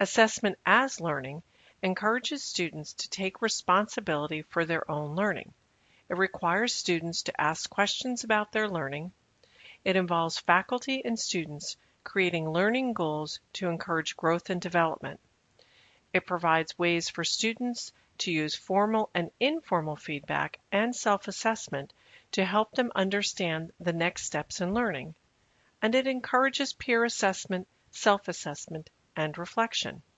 Assessment as learning encourages students to take responsibility for their own learning. It requires students to ask questions about their learning. It involves faculty and students creating learning goals to encourage growth and development. It provides ways for students to use formal and informal feedback and self-assessment to help them understand the next steps in learning. And it encourages peer assessment, self-assessment, and reflection.